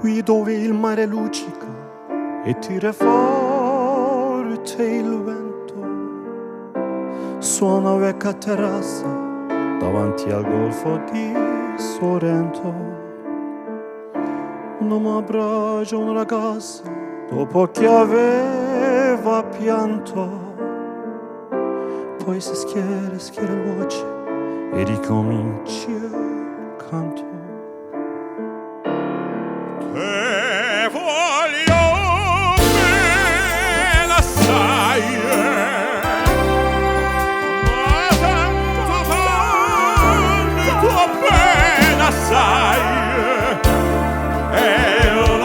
qui dove il mare luccica e tira forte il vento, suona vecchia terrazza davanti al golfo di Sorrento. Un uomo abbraccia una ragazza dopo che aveva pianto, poi si schiera la voce e ricomincia il canto. Te voglio bene assai, ma tanto bene assai, e non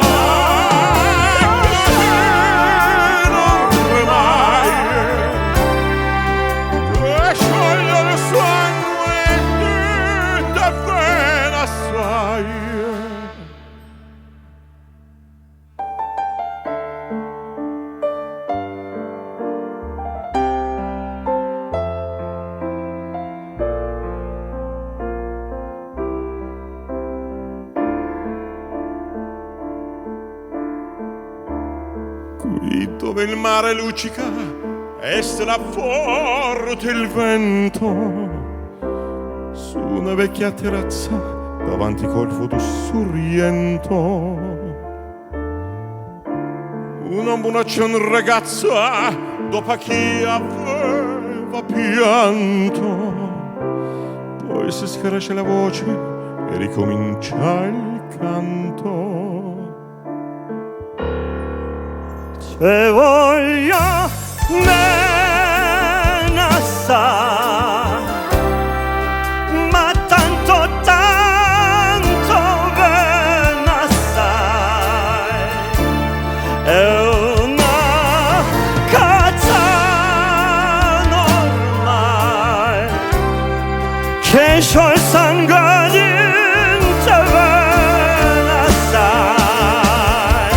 ormai che scioglie il sangue tutta bene assai. Qui dove il mare luccica e strilla forte il vento, su una vecchia terrazza davanti col fuoco Sorrento, un abbraccia un ragazzo dopo che aveva pianto, poi si scresce la voce e ricomincia il canto. Te voglio bene assai, ma tanto bene assai, è una cazzana ormai che c'ho il sangue dentro bene assai.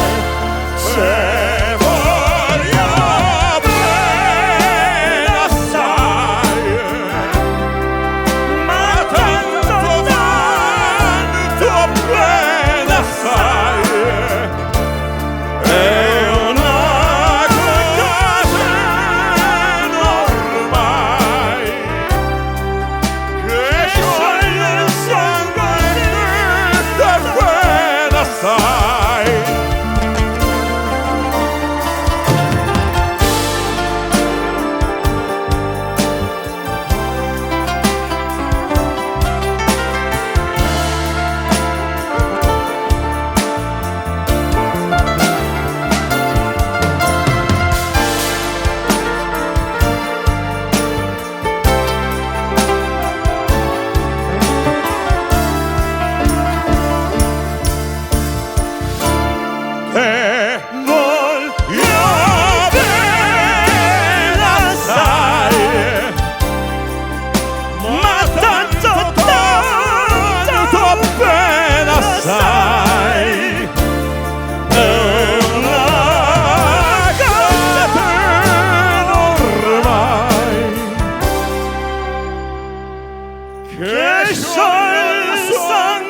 Che c'ho il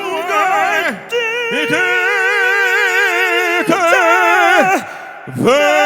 sangue di te